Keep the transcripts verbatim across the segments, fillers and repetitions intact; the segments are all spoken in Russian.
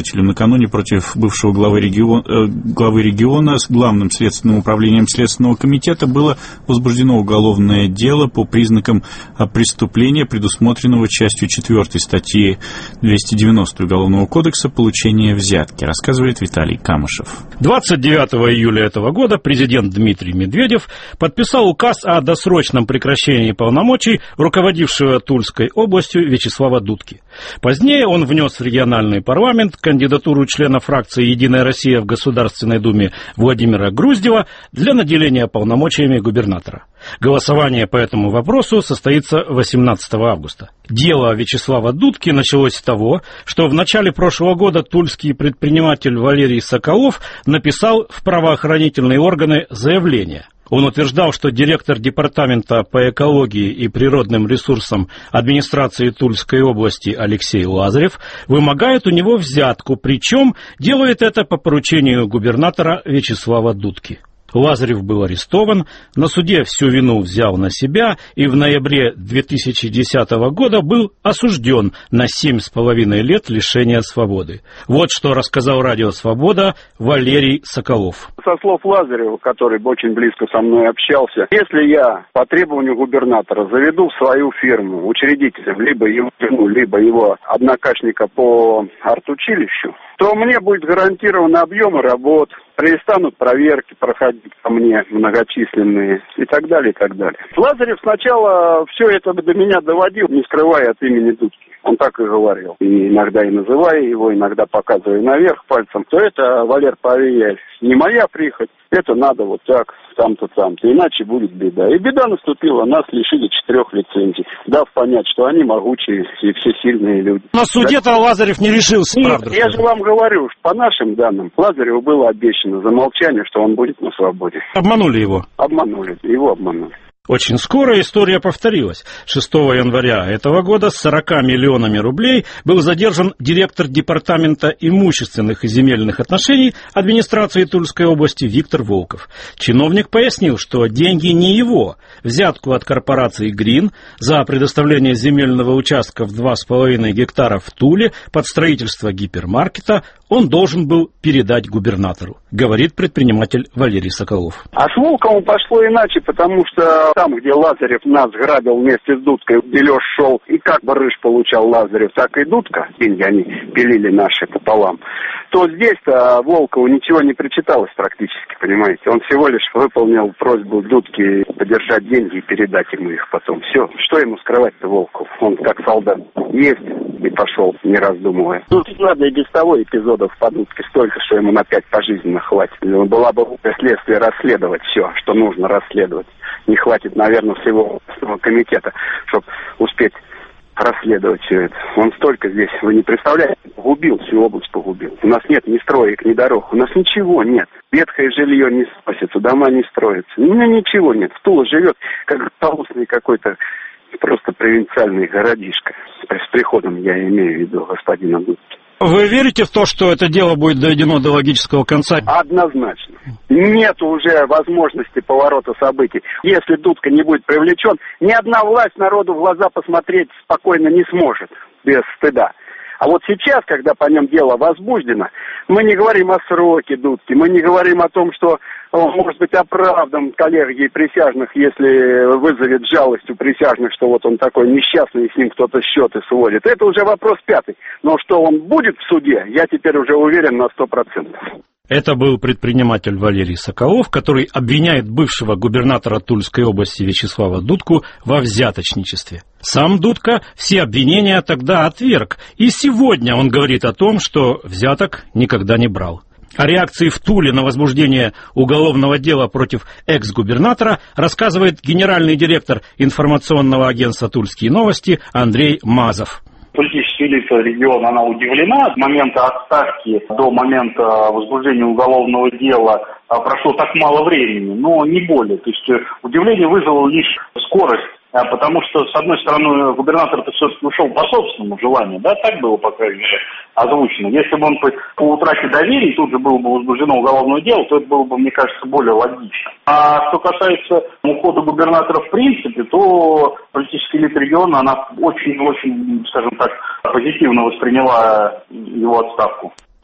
следователю. Накануне против бывшего главы региона, э, главы региона с Главным следственным управлением Следственного комитета было возбуждено уголовное дело по признакам преступления, предусмотренного частью четвёртой статьи двести девяносто Уголовного кодекса «Получение взятки», рассказывает Виталий Камышев. двадцать девятого июля этого года президент Дмитрий Медведев подписал указ о досрочном прекращении полномочий руководившего Тульской областью Вячеслава Дудки. Позднее он внес в региональный парламент кандидатуру члена фракции «Единая Россия» в Государственной Думе Владимира Груздева для наделения полномочиями губернатора. Голосование по этому вопросу состоится восемнадцатого августа. Дело Вячеслава Дудки началось с того, что в начале прошлого года тульский предприниматель Валерий Соколов написал в правоохранительные органы заявление. Он утверждал, что директор департамента по экологии и природным ресурсам администрации Тульской области Алексей Лазарев вымогает у него взятку, причем делает это по поручению губернатора Вячеслава Дудки. Лазарев был арестован, на суде всю вину взял на себя и в ноябре две тысячи десятого года был осужден на семь с половиной лет лишения свободы. Вот что рассказал радио «Свобода» Валерий Соколов. Со слов Лазарева, который очень близко со мной общался, если я по требованию губернатора заведу в свою фирму учредителем либо его жену, либо его однокашника по артучилищу, то мне будет гарантированы объемы работ, перестанут проверки проходить ко мне многочисленные и так далее, и так далее. Лазарев сначала все это до меня доводил, не скрывая от имени Дудки. Он так и говорил. И иногда и называя его, иногда показывая наверх пальцем, то это, Валер, поверь, не моя прихоть, это надо вот так, там-то, там-то, иначе будет беда. И беда наступила, нас лишили четырех лицензий, дав понять, что они могучие и все сильные люди. На суде-то да? Лазарев не решился, Нет, правда? Я же вам говорю, что по нашим данным, Лазареву было обещано за молчание, что он будет на свободе. Обманули его? Обманули, его обманули. Очень скоро история повторилась. шестого января этого года с сорока миллионами рублей был задержан директор департамента имущественных и земельных отношений администрации Тульской области Виктор Волков. Чиновник пояснил, что деньги не его. Взятку от корпорации «Грин» за предоставление земельного участка в два с половиной гектара в Туле под строительство гипермаркета он должен был передать губернатору, говорит предприниматель Валерий Соколов. А с Волковым пошло иначе, потому что там, где Лазарев нас грабил вместе с Дудкой, дележ шел, и как бы рыж получал Лазарев, так и Дудка, деньги они пилили наши пополам, то здесь-то Волкову ничего не причиталось практически, понимаете. Он всего лишь выполнил просьбу Дудки подержать деньги и передать ему их потом. Все, что ему скрывать-то Волков? Он как солдат есть и пошел, не раздумывая. Тут ладно и без того эпизодов по Дудке столько, что ему на пять пожизненно хватит. Была бы следствие расследовать все, что нужно расследовать. Не хватит, наверное, всего комитета, чтобы успеть расследовать все это. Он столько здесь, вы не представляете, погубил, всю область погубил. У нас нет ни строек, ни дорог, у нас ничего нет. Ветхое жилье не сносится, дома не строятся. У меня ничего нет. Тула живет как толстый какой-то просто провинциальный городишко. С приходом я имею в виду господина Дудки. Вы верите в то, что это дело будет доведено до логического конца? Однозначно. Нет уже возможности поворота событий. Если Дудка не будет привлечен, ни одна власть народу в глаза посмотреть спокойно не сможет, без стыда. А вот сейчас, когда по нем дело возбуждено, мы не говорим о сроке Дудки, мы не говорим о том, что он может быть оправдан коллегией присяжных, если вызовет жалость у присяжных, что вот он такой несчастный, и с ним кто-то счеты сводит. Это уже вопрос пятый. Но что он будет в суде, я теперь уже уверен на сто процентов. Это был предприниматель Валерий Соколов, который обвиняет бывшего губернатора Тульской области Вячеслава Дудку во взяточничестве. Сам Дудка все обвинения тогда отверг, и сегодня он говорит о том, что взяток никогда не брал. О реакции в Туле на возбуждение уголовного дела против экс-губернатора рассказывает генеральный директор информационного агентства «Тульские новости» Андрей Мазов. Политическая элита региона, она удивлена. С момента отставки до момента возбуждения уголовного дела прошло так мало времени, но не более. То есть удивление вызвало лишь скорость, потому что, с одной стороны, губернатор-то все-таки ушел по собственному желанию, да, так было, по крайней мере, озвучено. Если бы он по, по утрате доверия тут же было бы возбуждено уголовное дело, то это было бы, мне кажется, более логично. А что касается ухода губернатора в принципе, то политическая элита региона, она очень-очень, скажем так, позитивно восприняла его отставку.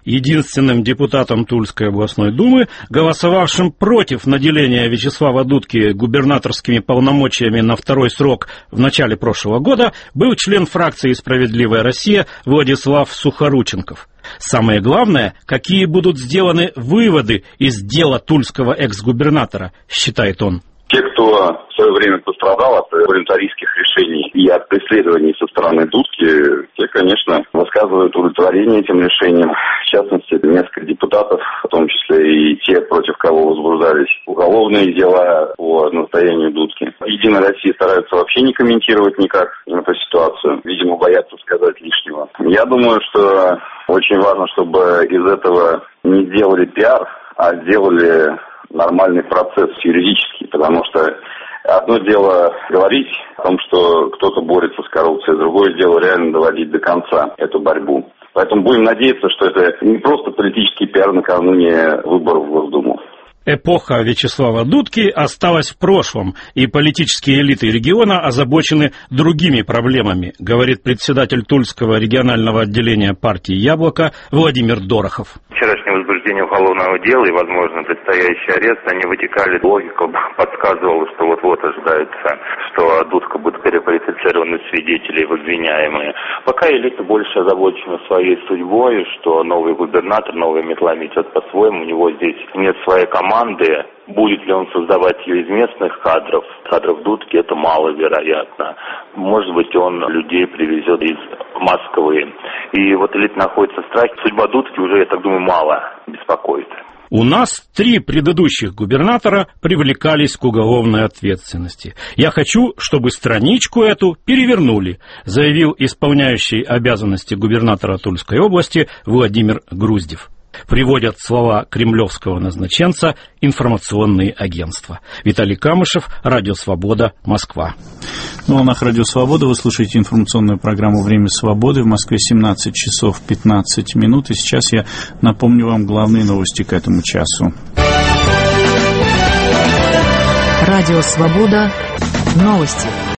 Единственным депутатом Тульской областной думы, голосовавшим против наделения Вячеслава Дудки губернаторскими полномочиями на второй срок в начале прошлого года, был член фракции «Справедливая Россия» Владислав Сухорученков. Самое главное, какие будут сделаны выводы из дела тульского экс-губернатора, считает он. Те, кто в свое время пострадал от волюнтаристских решений и от преследований со стороны Дудки, те, конечно, высказывают удовлетворение этим решением. В частности, несколько депутатов, в том числе и те, против кого возбуждались уголовные дела по настоянию Дудки. Единая Россия стараются вообще не комментировать никак эту ситуацию. Видимо, боятся сказать лишнего. Я думаю, что очень важно, чтобы из этого не делали пиар, а сделали нормальный процесс юридический, потому что одно дело говорить о том, что кто-то борется с коррупцией, другое дело реально доводить до конца эту борьбу. Поэтому будем надеяться, что это не просто политический пиар накануне выборов в Госдуму. Эпоха Вячеслава Дудки осталась в прошлом, и политические элиты региона озабочены другими проблемами, говорит председатель Тульского регионального отделения партии «Яблоко» Владимир Дорохов. Вчерашнее возбуждение уголовного дела и, возможно, предстоящий арест, они вытекали, логика подсказывала, что вот-вот ожидается, что Дудка будет переквалифицирован из свидетелей в обвиняемые. Пока элита больше озабочена своей судьбой, что новый губернатор, новая метла метет по-своему, у него здесь нет своей команды. Будет ли он создавать ее из местных кадров, кадров Дудки, это маловероятно. Может быть, он людей привезет из Москвы. И вот элита находится в страхе. Судьба Дудки уже, я так думаю, мало беспокоит. У нас три предыдущих губернатора привлекались к уголовной ответственности. Я хочу, чтобы страничку эту перевернули, заявил исполняющий обязанности губернатора Тульской области Владимир Груздев. Приводят слова кремлевского назначенца информационные агентства. Виталий Камышев, Радио Свобода, Москва. На волнах Радио Свобода вы слушаете информационную программу «Время свободы». В Москве семнадцать часов пятнадцать минут. И сейчас я напомню вам главные новости к этому часу. Радио Свобода. Новости.